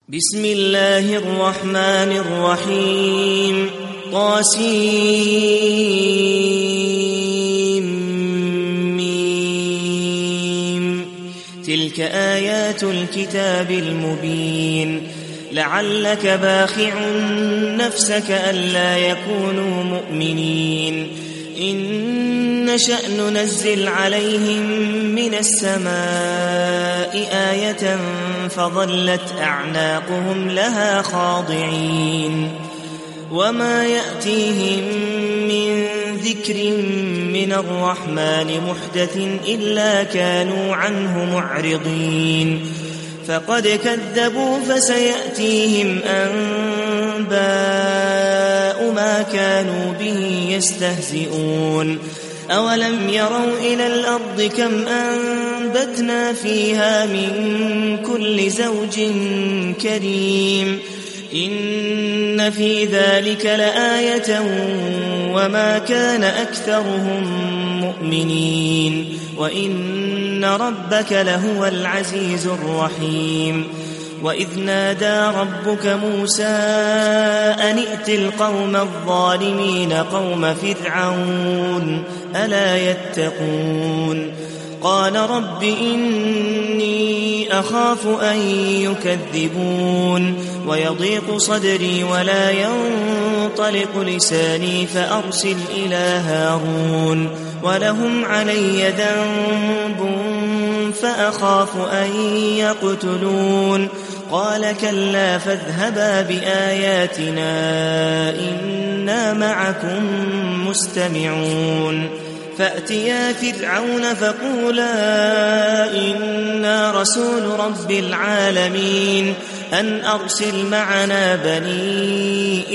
بسم الله الرحمن الرحيم طاسيم تلك آيات الكتاب المبين لعلك باخع نفسك ألا يكونوا مؤمنين إن نشأ ننزل عليهم من السماء آية فظلت أعناقهم لها خاضعين وما يأتيهم من ذكر من الرحمن محدث إلا كانوا عنه معرضين فقد كذبوا فسيأتيهم أنباء ما كانوا به يستهزئون أولم يروا إلى الأرض كم أنبتنا فيها من كل زوج كريم إن في ذلك لآية وما كان أكثرهم مؤمنين وإن ربك لهو العزيز الرحيم وإذ نادى ربك موسى أن ائت القوم الظالمين قوم فرعون ألا يتقون قال رب إني أخاف أن يكذبون ويضيق صدري ولا ينطلق لساني فأرسل إلى هارون ولهم علي ذنب فأخاف أن يقتلون قال كلا فاذهبا بآياتنا إنا معكم مستمعون فأتيا فرعون فقولا إنا رسول رب العالمين أن أرسل معنا بني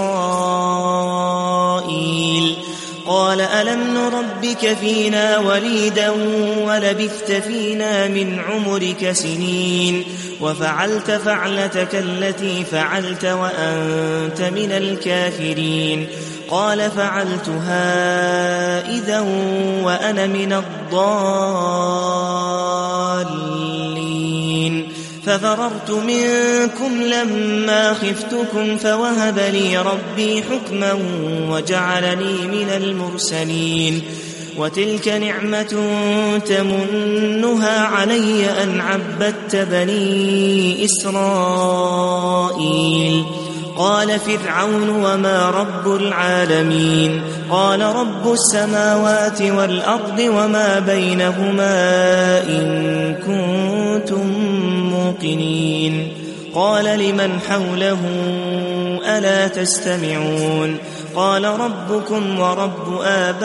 إسرائيل قال ألم نربك فينا وليدا ولبثت فينا من عمرك سنين وفعلت فعلتك التي فعلت وأنت من الكافرين قال فعلتها إذا وأنا من الضالين ففررت منكم لما خفتكم فوهب لي ربي حكما وجعلني من المرسلين وتلك نعمة تمنها علي أن عبدت بني إسرائيل قال فرعون وما رب العالمين قال رب السماوات والأرض وما بينهما إن كنتم موقنين قال لمن حوله ألا تستمعون قال ربكم ورب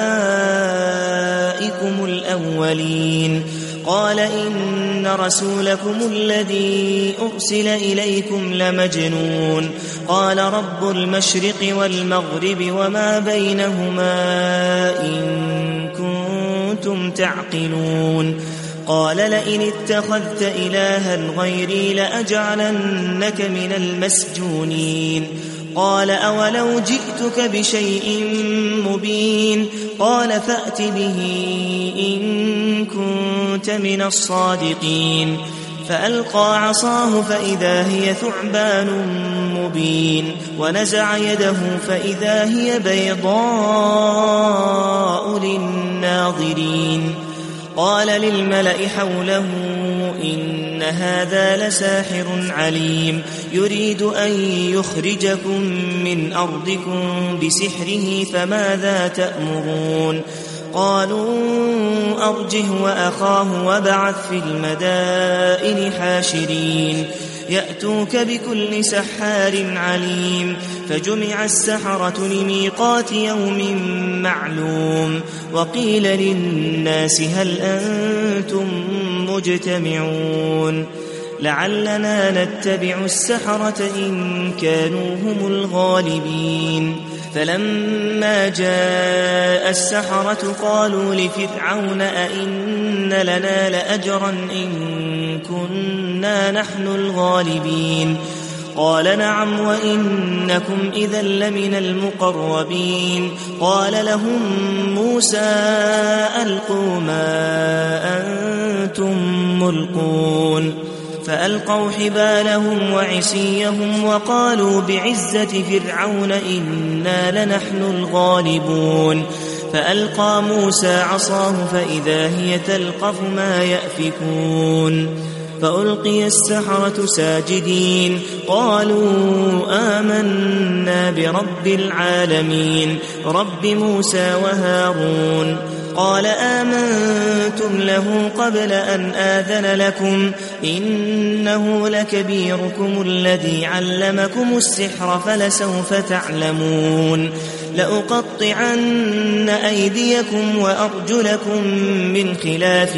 آبائكم الأولين قال إن رسولكم الذي أرسل إليكم لمجنون قال رب المشرق والمغرب وما بينهما إن كنتم تعقلون قال لئن اتخذت إلها غيري لأجعلنك من المسجونين قال أولو جئتك بشيء مبين قال فأت به إن كنت من الصادقين فألقى عصاه فإذا هي ثعبان مبين ونزع يده فإذا هي بيضاء للناظرين قال للملأ حوله إن هذا لساحر عليم يريد أن يخرجكم من أرضكم بسحره فماذا تأمرون قالوا أرجه وأخاه وابعث في المدائن حاشرين يأتوك بكل سحار عليم فجمع السحرة لميقات يوم معلوم وقيل للناس هل أنتم مجتمعون لعلنا نتبع السحرة إن كانوا هم الغالبين فلما جاء السحرة قالوا لفرعون أئن لنا لأجرا إن كنا نحن الغالبين قال نعم وإنكم إذا لمن المقربين قال لهم موسى ألقوا ما أنتم ملقون فألقوا حبالهم وعصيهم وقالوا بعزة فرعون إنا لنحن الغالبون فألقى موسى عصاه فإذا هي تلقف ما يأفكون فألقي السحرة ساجدين قالوا آمنا برب العالمين رب موسى وهارون قال آمنتم له قبل أن آذن لكم إنه لكبيركم الذي علمكم السحر فلسوف تعلمون لأقطعن أيديكم وأرجلكم من خلاف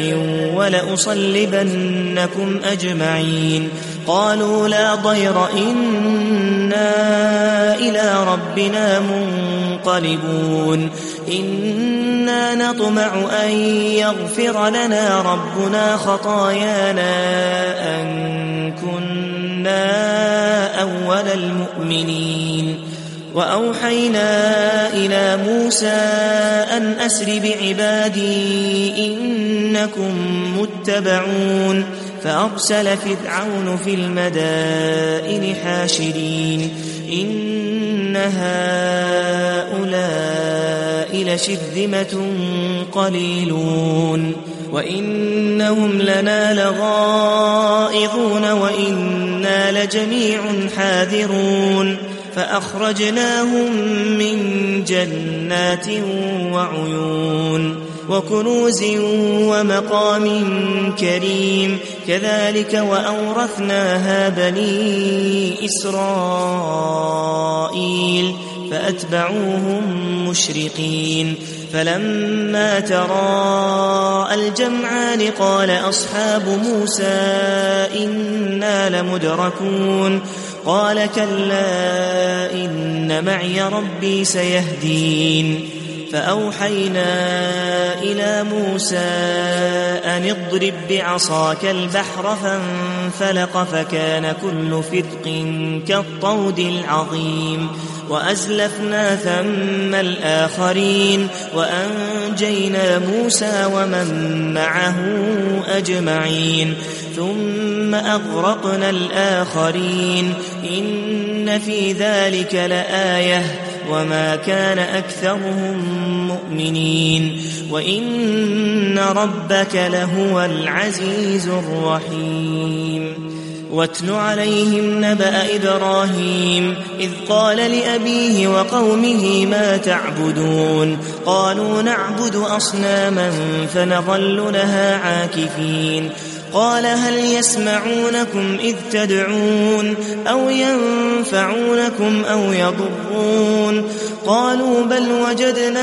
ولأصلبنكم أجمعين قالوا لا ضير إنا إلى ربنا منقلبون إنا نطمع أن يغفر لنا ربنا خطايانا أن كنا أول المؤمنين وأوحينا إلى موسى أن أسر بعبادي إنكم متبعون فأرسل فرعون في المدائن حاشرين إن هؤلاء لشرذمة قليلون وإنهم لنا لغائظون وإنا لجميع حاذرون فأخرجناهم من جنات وعيون وكنوز ومقام كريم كذلك وأورثناها بني إسرائيل فأتبعوهم مشرقين فلما تراءى الجمعان قال أصحاب موسى إنا لمدركون قال كلا إن معي ربي سيهدين فأوحينا إلى موسى أن اضرب بعصاك البحر فانفلق فكان كل فرق كالطود العظيم وأزلفنا ثم الآخرين وأنجينا موسى ومن معه أجمعين ثم أغرقنا الآخرين إن في ذلك لآية وما كان أكثرهم مؤمنين وإن ربك لهو العزيز الرحيم واتل عليهم نبأ إبراهيم إذ قال لأبيه وقومه ما تعبدون قالوا نعبد أصناما فنظل لها عاكفين قال هل يسمعونكم إذ تدعون أو ينفعونكم أو يضرون قالوا بل وجدنا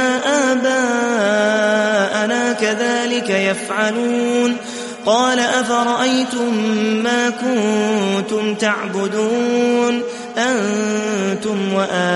آباءنا كذلك يفعلون قال أفرأيتم ما كنتم تعبدون أنتم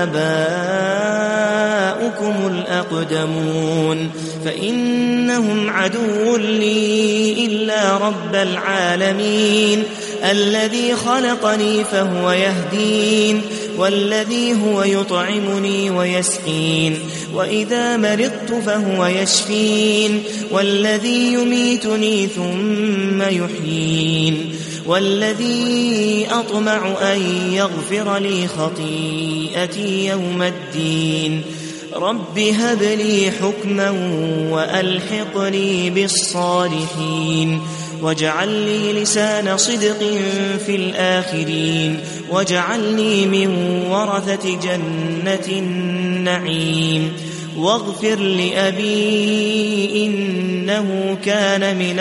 وآباؤكم الأقدمون فإنهم عدو لي إلا رب العالمين الذي خلقني فهو يهدين والذي هو يطعمني ويسقين وإذا مرضت فهو يشفين والذي يميتني ثم يحيين والذي أطمع أن يغفر لي خطيئتي يوم الدين رب هب لي حكما وألحقني بالصالحين واجعل لي لسان صدق في الآخرين واجعلني من ورثة جنة النعيم واغفر لأبي إنه كان من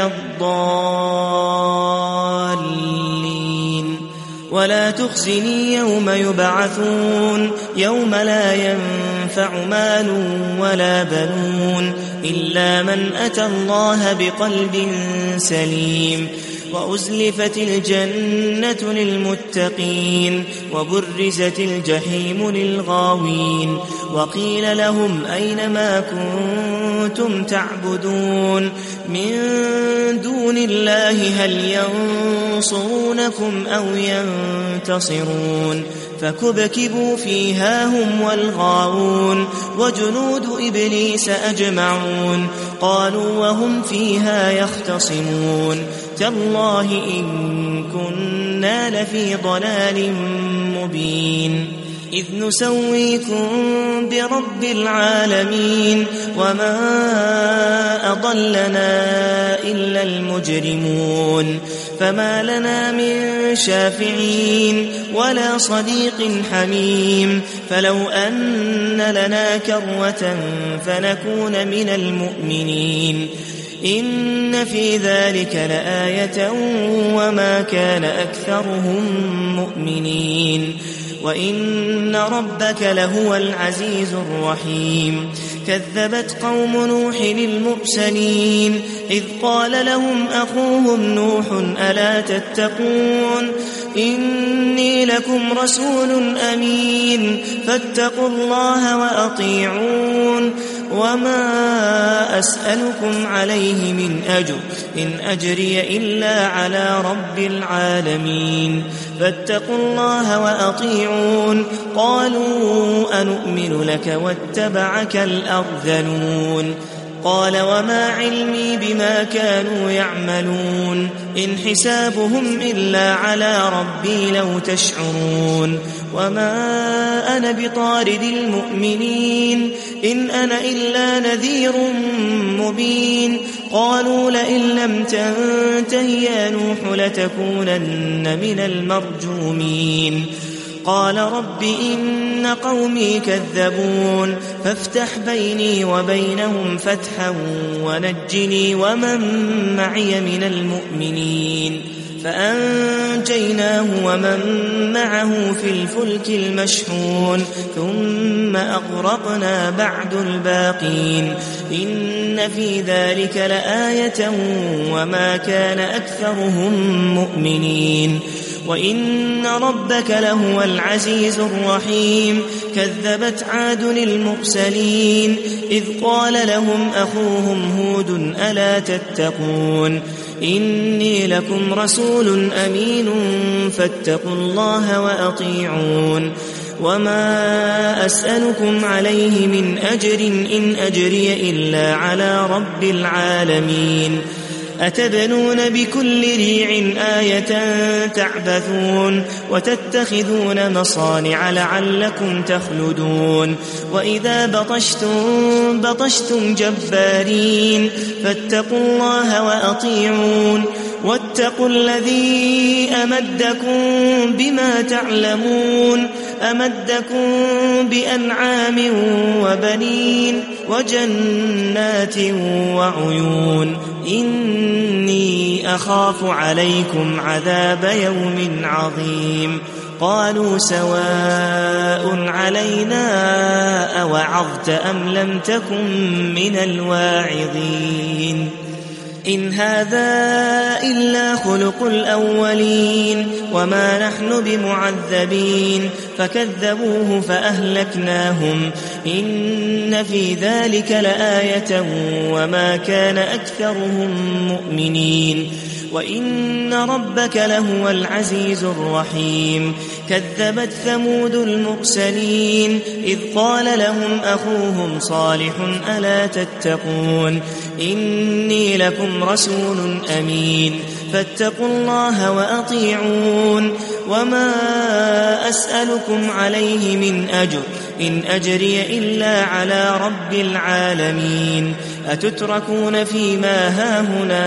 الضالين ولا تخزني يوم يبعثون يوم لا ينفع مال ولا بنون إلا من أتى الله بقلب سليم وأزلفت الجنة للمتقين وبرزت الجحيم للغاوين وقيل لهم أين ما كنتم تعبدون من دون الله هل ينصرونكم أو ينتصرون فكبكبوا فيها هم والغاوون وجنود إبليس أجمعون قالوا وهم فيها يختصمون تالله إن كنا لفي ضلال مبين إذ نسويكم برب العالمين وما أضلنا إلا المجرمون فما لنا من شافعين ولا صديق حميم فلو أن لنا كروة فنكون من المؤمنين إن في ذلك لآية وما كان أكثرهم مؤمنين وإن ربك لهو العزيز الرحيم كذبت قوم نوح المرسلين إذ قال لهم أخوهم نوح ألا تتقون إني لكم رسول أمين فاتقوا الله وأطيعون وما أسألكم عليه من أجر إن أجري إلا على رب العالمين فاتقوا الله وأطيعون قالوا أنؤمن لك واتبعك الأرذلون قال وما علمي بما كانوا يعملون إن حسابهم إلا على ربي لو تشعرون وما أنا بطارد المؤمنين إن أنا إلا نذير مبين قالوا لئن لم تنته يا نوح لتكونن من المرجومين قال رب إن قومي كذبون فافتح بيني وبينهم فتحا ونجني ومن معي من المؤمنين فأنجيناه ومن معه في الفلك المشحون ثم أغرقنا بعد الباقين إن في ذلك لآية وما كان أكثرهم مؤمنين وإن ربك لهو العزيز الرحيم كذبت عاد المرسلين إذ قال لهم أخوهم هود ألا تتقون إني لكم رسول أمين فاتقوا الله وأطيعون وما أسألكم عليه من أجر إن أجري إلا على رب العالمين أتبنون بكل ريع آية تعبثون وتتخذون مصانع لعلكم تخلدون وإذا بطشتم جبارين فاتقوا الله وأطيعون واتقوا الذي أمدكم بما تعلمون أمدكم بأنعام وبنين وجنات وعيون إني أخاف عليكم عذاب يوم عظيم قالوا سواء علينا أوعظت أم لم تكن من الواعظين إن هذا إلا خلق الأولين وما نحن بمعذبين فكذبوه فأهلكناهم إن في ذلك لآية وما كان أكثرهم مؤمنين وإن ربك لهو العزيز الرحيم كذبت ثمود المرسلين إذ قال لهم أخوهم صالح ألا تتقون إني لكم رسول أمين فاتقوا الله وأطيعون وما أسألكم عليه من أجر إن أجري إلا على رب العالمين أتتركون فيما هاهنا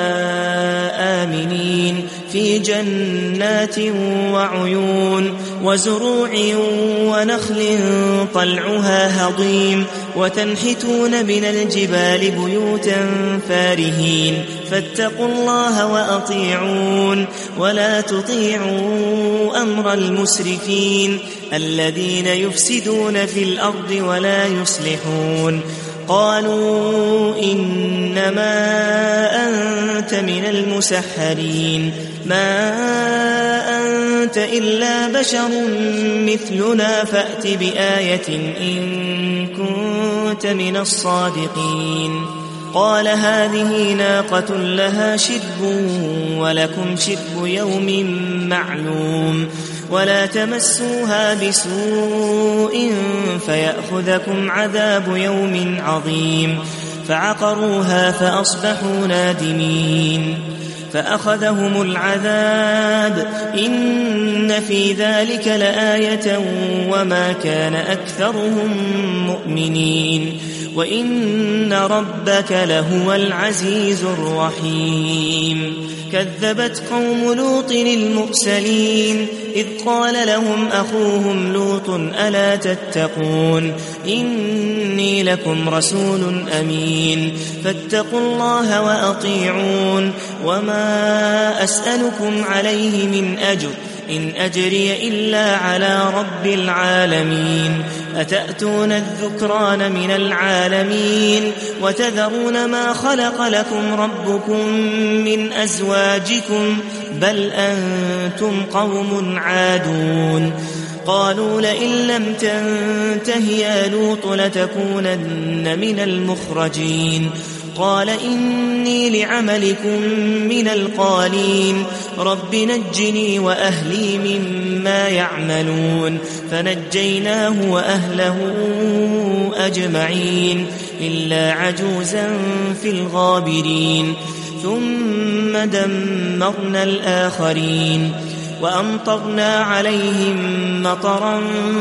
آمنين في جنات وعيون وزروع ونخل طلعها هضيم وتنحتون من الجبال بيوتا فارهين فاتقوا الله وأطيعون ولا تطيعوا أمر المسرفين الذين يفسدون في الأرض ولا يصلحون قالوا إنما أنت من المسحرين ما أنت إلا بشر مثلنا فأت بآية إن كنت من الصادقين قال هذه ناقة لها شرب ولكم شرب يوم معلوم ولا تمسوها بسوء فيأخذكم عذاب يوم عظيم فعقروها فأصبحوا نادمين فأخذهم العذاب إن في ذلك لآية وما كان أكثرهم مؤمنين وإن ربك لهو العزيز الرحيم كذبت قوم لوط المرسلين إذ قال لهم أخوهم لوط ألا تتقون إني لكم رسول أمين فاتقوا الله وأطيعون وما أسألكم عليه من أجر إن أجري إلا على رب العالمين أتأتون الذكران من العالمين وتذرون ما خلق لكم ربكم من أزواجكم بل أنتم قوم عادون قالوا لئن لم تنته يا لوط لتكونن من المخرجين قال إني لعملكم من القالين رب نجني وأهلي مما يعملون فنجيناه وأهله أجمعين إلا عجوزا في الغابرين ثم دمرنا الآخرين وأمطرنا عليهم مطرا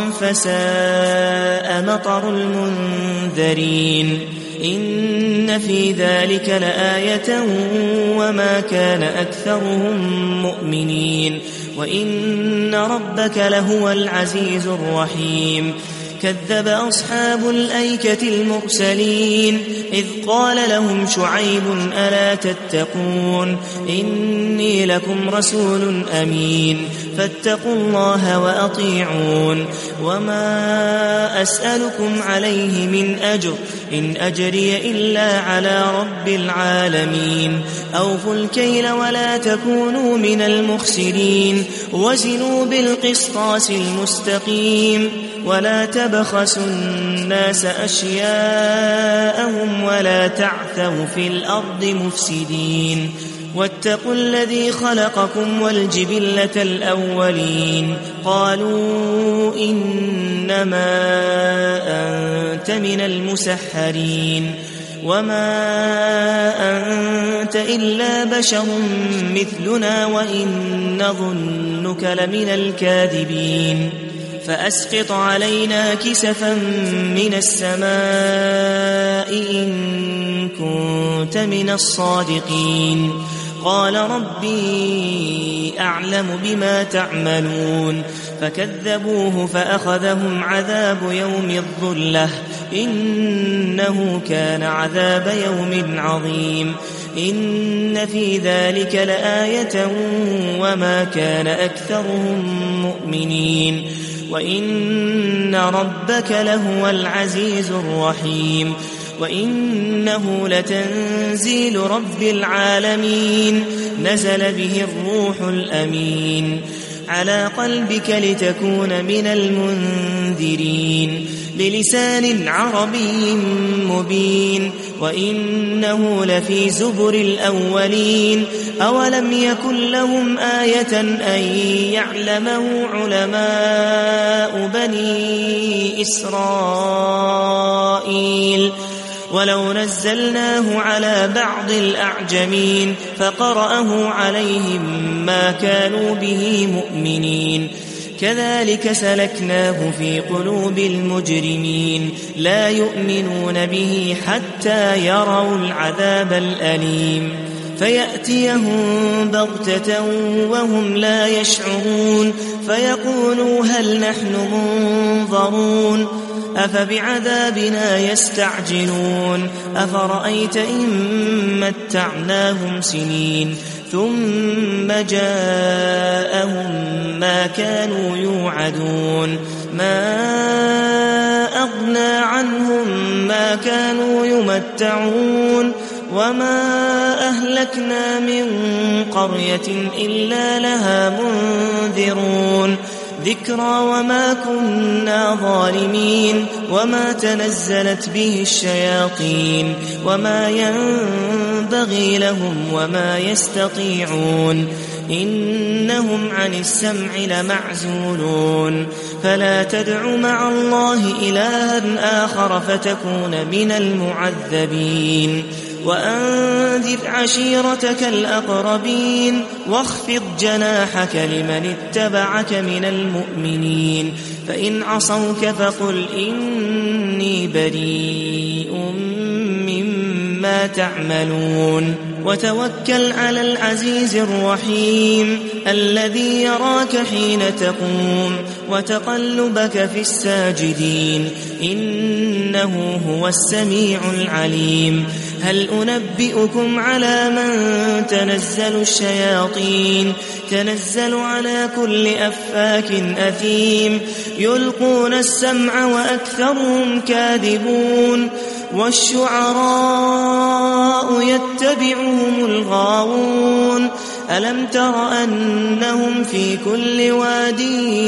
فساء مطر المنذرين إن في ذلك لآية وما كان أكثرهم مؤمنين وإن ربك لهو العزيز الرحيم كذب أصحاب الأيكة المرسلين إذ قال لهم شعيب ألا تتقون إني لكم رسول أمين فاتقوا الله وأطيعون وما أسألكم عليه من أجر إن أجري إلا على رب العالمين أوفوا الكيل ولا تكونوا من المخسرين وزنوا بالقسطاس المستقيم ولا تبخسوا الناس أشياءهم ولا تعثوا في الأرض مفسدين واتقوا الذي خلقكم والجبلة الأولين قالوا إنما أنت من المسحرين وما أنت إلا بشر مثلنا وإن نظنك لمن الكاذبين فأسقط علينا كسفا من السماء إن كنت من الصادقين قال ربي أعلم بما تعملون فكذبوه فأخذهم عذاب يوم الظلة إنه كان عذاب يوم عظيم إن في ذلك لآية وما كان أكثرهم مؤمنين وإن ربك لهو العزيز الرحيم وإنه لتنزيل رب العالمين نزل به الروح الأمين على قلبك لتكون من المنذرين بلسان عربي مبين وإنه لفي زبر الأولين أولم يكن لهم آية أن يعلمه علماء بني إسرائيل ولو نزلناه على بعض الأعجمين فقرأه عليهم ما كانوا به مؤمنين كذلك سلكناه في قلوب المجرمين لا يؤمنون به حتى يروا العذاب الأليم فيأتيهم بغتة وهم لا يشعرون فيقولوا هل نحن منظرون أفبعذابنا يستعجلون أفرأيت إن متعناهم سنين ثم جاءهم ما كانوا يوعدون ما أغنى عنهم ما كانوا يمتعون وما أهلكنا من قرية إلا لها منذرون ذكرى وما كنا ظالمين وما تنزلت به الشياطين وما ينبغي لهم وما يستطيعون إنهم عن السمع لمعزولون فلا تدع مع الله إلها آخر فتكون من المعذبين وأنذر عشيرتك الأقربين واخفض جناحك لمن اتبعك من المؤمنين فإن عصوك فقل إني بريء مما تعملون وتوكل على العزيز الرحيم الذي يراك حين تقوم وتقلبك في الساجدين إنه هو السميع العليم هل أنبئكم على من تنزل الشياطين تنزل على كل أفاك أثيم يلقون السمع وأكثرهم كاذبون والشعراء يتبعهم الغاوون ألم تر أنهم في كل واد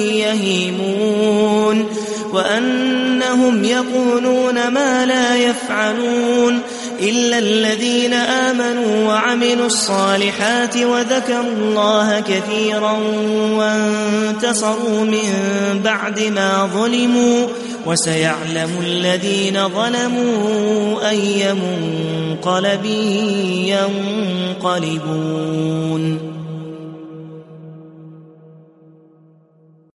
يهيمون وأنهم يقولون ما لا يفعلون إلا الذين آمنوا وعملوا الصالحات وذكروا الله كثيرا وانتصروا من بعد ما ظلموا وسيعلم الذين ظلموا أي منقلب ينقلبون